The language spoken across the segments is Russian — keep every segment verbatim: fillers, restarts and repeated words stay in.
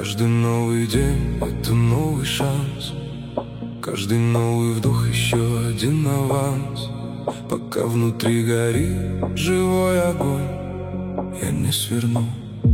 Каждый новый день — это новый шанс, каждый новый вдох — еще один аванс. Пока внутри горит живой огонь, я не сверну.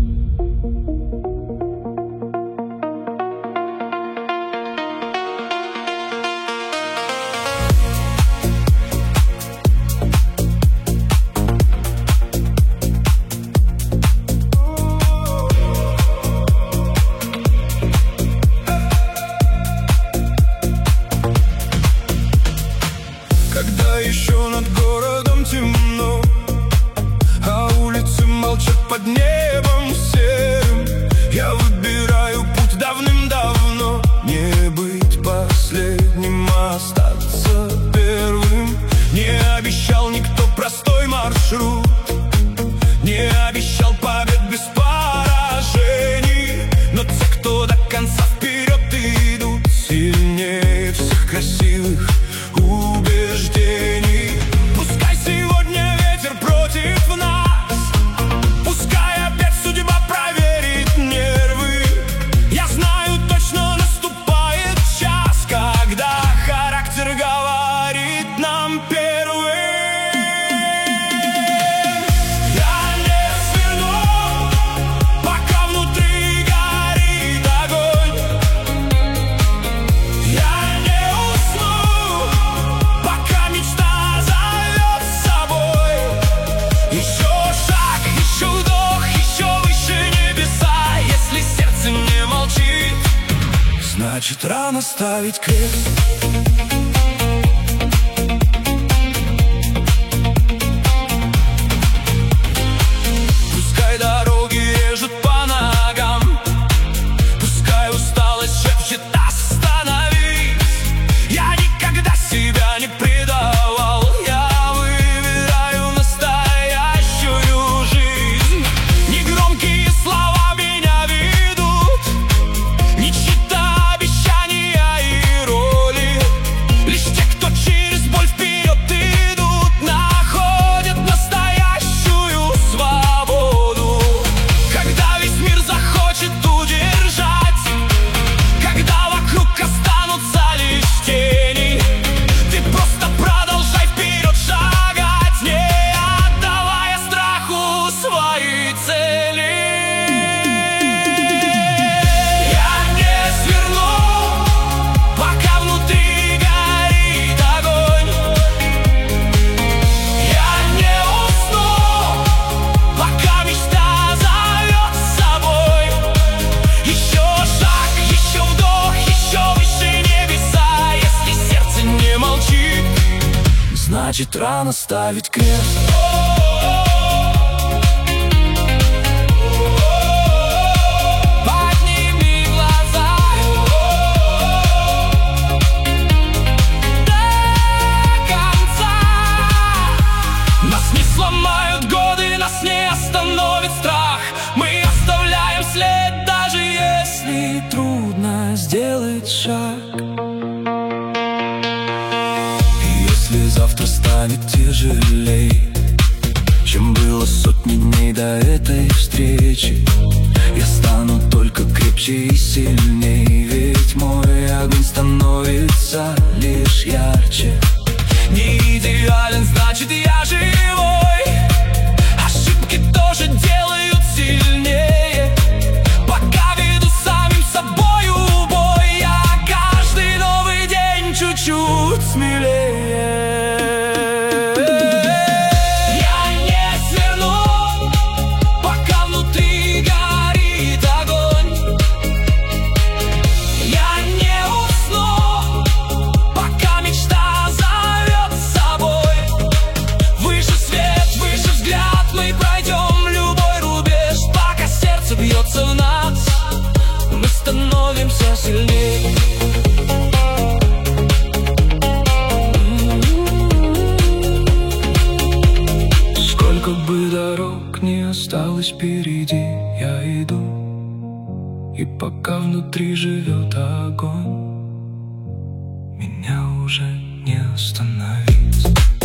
Когда еще над городом темно, а улицы молчат под небом серым, я выбираю путь давным-давно. Не быть последним, а остаться первым. Не обещал никто простой маршрут, не обещал побед без поражений. Но те, кто до конца вперед идут, сильнее всех красивых убеждений. Пускай сегодня ветер против нас, пускай опять судьба проверит нервы. Я знаю, точно наступает час, когда характер говорит нам первым. Я не сверну, пока внутри горит огонь. Я не усну, пока мечта зовет с собой. Еще шаг, еще вдох, еще выше небеса. Если сердце не молчит, значит рано ставить крест. Пускай дороги режут по ногам, пускай усталость шепчет «остановись». Я никогда себя не предавал, я выбираю настоящую жизнь. Негромкие слова меня ведут, не чьи-то обещания и роли. Лишь те, кто через боль вперед идут, находят настоящую свободу. Когда весь мир захочет удержать, когда вокруг останутся лишь тени, ты просто продолжай вперед шагать, не отдавая страху свои цели. Я не сверну, пока внутри горит огонь. Я не усну, пока мечта зовет с собой. Еще шаг, еще вдох, еще выше небеса. Если сердце не молчит, значит рано ставить крест. Подними глаза до конца. Нас не сломают годы, нас не остановит страх. Мы оставляем след, даже если трудно сделать шаг. И если завтра станет тяжелей, чем было сотни дней до этой встречи, я стану только крепче и сильней, ведь мой огонь становится лишь ярче. Не идеален, значит я живой. Ошибки тоже делают сильнее. Пока веду самим собою бой, я каждый новый день чуть-чуть смелее. Я не сверну, пока внутри горит огонь. Я не усну, пока мечта зовет с собой. Выше свет, выше взгляд, мы пройдем любой рубеж. Пока сердце бьется в нас, мы становимся сильнее. Сколько бы дорог не осталось впереди, я иду. И пока внутри живет огонь, меня уже не остановить.